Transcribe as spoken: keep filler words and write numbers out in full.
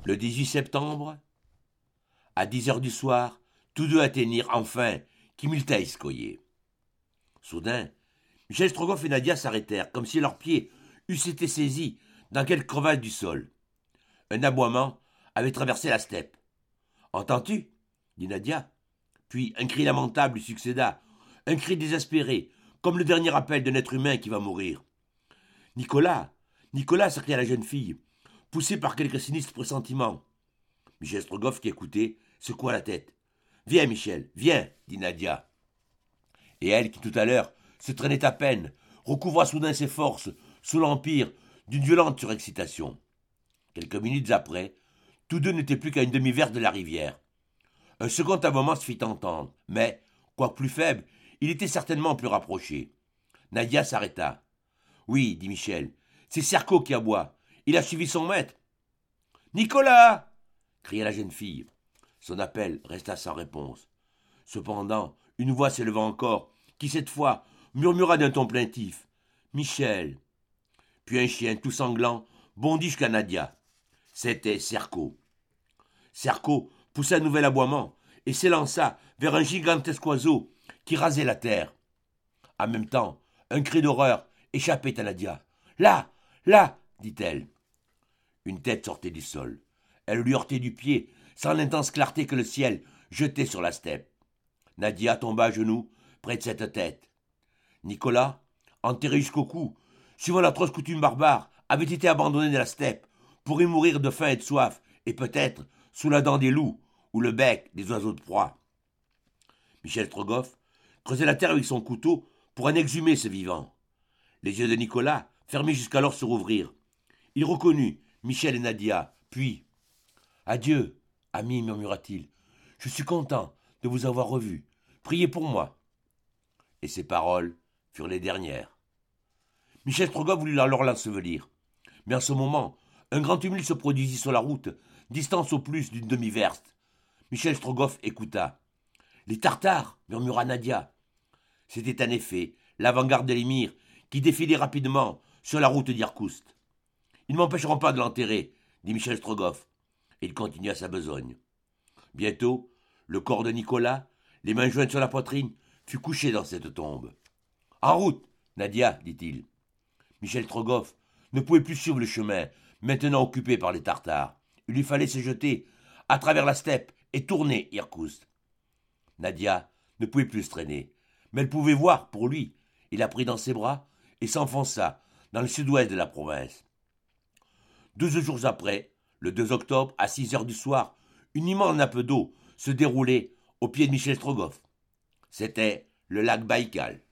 Le dix-huit septembre, à dix heures du soir, tous deux atteignirent enfin Kimiltaïskoye. Soudain, Michel Strogoff et Nadia s'arrêtèrent, comme si leurs pieds eussent été saisis dans quelque crevasse du sol. Un aboiement avait traversé la steppe. « Entends-tu » dit Nadia. Puis un cri lamentable lui succéda, un cri désespéré, comme le dernier appel d'un être humain qui va mourir. « Nicolas ! Nicolas !» s'écria la jeune fille, poussée par quelque sinistre pressentiment. Michel Strogoff, qui écoutait, secoua la tête. « Viens, Michel, viens !» dit Nadia. Et elle, qui tout à l'heure se traînait à peine, recouvra soudain ses forces sous l'empire d'une violente surexcitation. Quelques minutes après, tous deux n'étaient plus qu'à une demi-verste de la rivière. Un second aboiement se fit entendre, mais, quoique plus faible, il était certainement plus rapproché. Nadia s'arrêta. « Oui, dit Michel, c'est Cerco qui aboie. Il a suivi son maître. »« Nicolas !» cria la jeune fille. Son appel resta sans réponse. Cependant, une voix s'éleva encore, qui cette fois murmura d'un ton plaintif. « Michel !» Puis un chien tout sanglant bondit jusqu'à Nadia. C'était Cerco. Cerco poussa un nouvel aboiement et s'élança vers un gigantesque oiseau qui rasait la terre. En même temps, un cri d'horreur échappait à Nadia. « Là, là !» dit-elle. Une tête sortait du sol. Elle lui heurtait du pied, sans l'intense clarté que le ciel jetait sur la steppe. Nadia tomba à genoux près de cette tête. Nicolas, enterré jusqu'au cou, suivant l'atroce coutume barbare, avait été abandonné dans la steppe pour y mourir de faim et de soif, et peut-être sous la dent des loups ou le bec des oiseaux de proie. Michel Strogoff creusait la terre avec son couteau pour en exhumer ce vivant. Les yeux de Nicolas, fermés jusqu'alors, se rouvrirent. Il reconnut Michel et Nadia, puis « Adieu, ami, murmura-t-il. Je suis content de vous avoir revus. Priez pour moi. » Et ces paroles furent les dernières. Michel Strogoff voulut alors l'ensevelir. Mais en ce moment, un grand tumulte se produisit sur la route, distance au plus d'une demi-verste. Michel Strogoff écouta. « Les Tartares !» murmura Nadia. C'était en effet l'avant-garde de l'émir qui défilait rapidement sur la route d'Irkoutsk. « Ils ne m'empêcheront pas de l'enterrer, » dit Michel Strogoff, et il continua sa besogne. Bientôt, le corps de Nicolas, les mains jointes sur la poitrine, fut couché dans cette tombe. « En route, Nadia, dit-il. » Michel Strogoff ne pouvait plus suivre le chemin, maintenant occupé par les Tartares. Il lui fallait se jeter à travers la steppe et tourner Irkoutsk. Nadia ne pouvait plus se traîner, mais elle pouvait voir pour lui. Il la prit dans ses bras et s'enfonça dans le sud-ouest de la province. Douze jours après, le deux octobre, à six heures du soir, une immense nappe d'eau se déroulait au pied de Michel Strogoff. C'était le lac Baïkal.